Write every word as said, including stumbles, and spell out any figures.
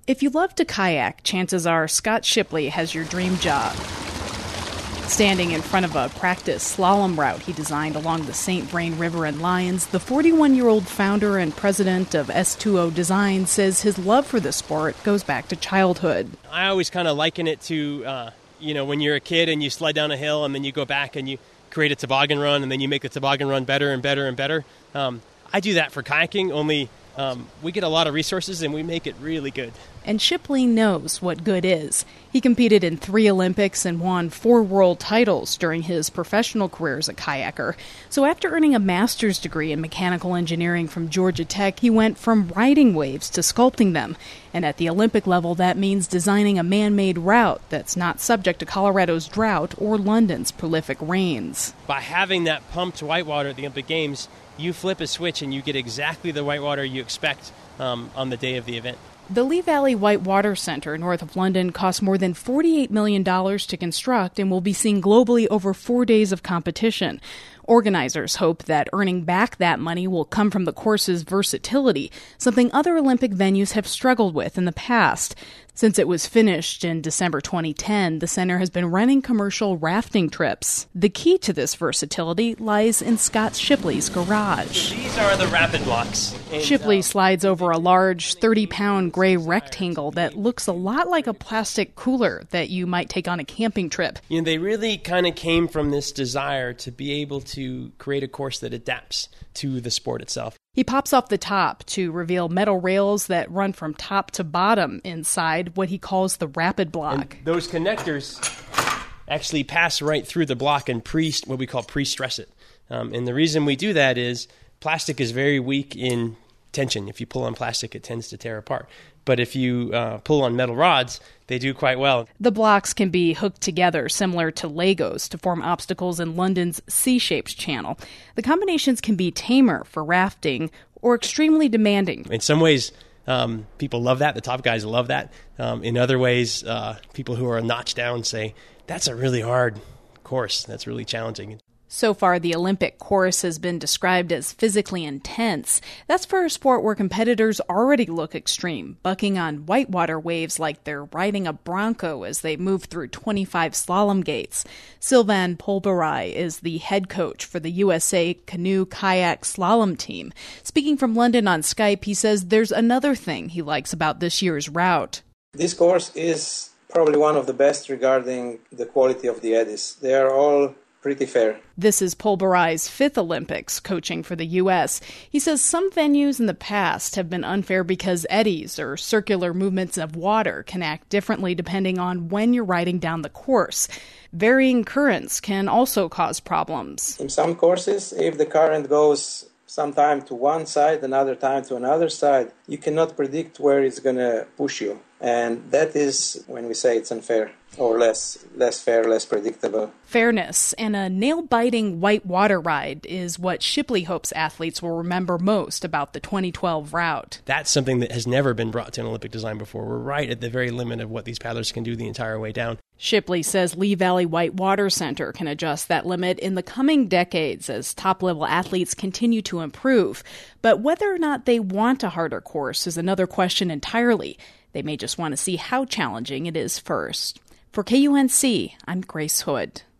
If you love to kayak, chances are Scott Shipley has your dream job. Standing in front of a practice slalom route he designed along the Saint Vrain River in Lyons, the forty-one-year-old founder and president of S two O Design says his love for the sport goes back to childhood. I always kind of liken it to, uh, you know, when you're a kid and you slide down a hill and then you go back and you create a toboggan run and then you make the toboggan run better and better and better. Um, I do that for kayaking, only um, we get a lot of resources and we make it really good. And Shipley knows what good is. He competed in three Olympics and won four world titles during his professional career as a kayaker. So after earning a master's degree in mechanical engineering from Georgia Tech, he went from riding waves to sculpting them. And at the Olympic level, that means designing a man-made route that's not subject to Colorado's drought or London's prolific rains. By having that pumped whitewater at the Olympic Games, you flip a switch and you get exactly the whitewater you expect um, on the day of the event. The Lee Valley White Water Center north of London cost more than forty-eight million dollars to construct and will be seen globally over four days of competition. Organizers hope that earning back that money will come from the course's versatility, something other Olympic venues have struggled with in the past. Since it was finished in December twenty ten, the center has been running commercial rafting trips. The key to this versatility lies in Scott Shipley's garage. These are the rapid blocks. And, Shipley uh, slides over a large thirty-pound gray rectangle that looks a lot like a plastic cooler that you might take on a camping trip. You know, they really kind of came from this desire to be able to create a course that adapts to the sport itself. He pops off the top to reveal metal rails that run from top to bottom inside what he calls the rapid block. And those connectors actually pass right through the block and pre what we call pre-stress it. Um, and the reason we do that is plastic is very weak in tension. If you pull on plastic, it tends to tear apart. But if you uh, pull on metal rods, they do quite well. The blocks can be hooked together, similar to Legos, to form obstacles in London's C-shaped channel. The combinations can be tamer for rafting or extremely demanding. In some ways, um, people love that. The top guys love that. Um, in other ways, uh, people who are a notch down say, that's a really hard course. That's really challenging. So far, the Olympic course has been described as physically intense. That's for a sport where competitors already look extreme, bucking on whitewater waves like they're riding a bronco as they move through twenty-five slalom gates. Sylvain Polbarai is the head coach for the U S A canoe kayak slalom team. Speaking from London on Skype, he says there's another thing he likes about this year's route. This course is probably one of the best regarding the quality of the eddies. They are all pretty fair. This is Polbarai's fifth Olympics coaching for the U S. He says some venues in the past have been unfair because eddies or circular movements of water can act differently depending on when you're riding down the course. Varying currents can also cause problems. In some courses, if the current goes sometime to one side, another time to another side, you cannot predict where it's going to push you. And that is when we say it's unfair or less less fair, less predictable. Fairness and a nail-biting white water ride is what Shipley hopes athletes will remember most about the twenty twelve route. That's something that has never been brought to an Olympic design before. We're right at the very limit of what these paddlers can do the entire way down. Shipley says Lee Valley White Water Center can adjust that limit in the coming decades as top-level athletes continue to improve. But whether or not they want a harder course is another question entirely. They may just want to see how challenging it is first. For K U N C, I'm Grace Hood.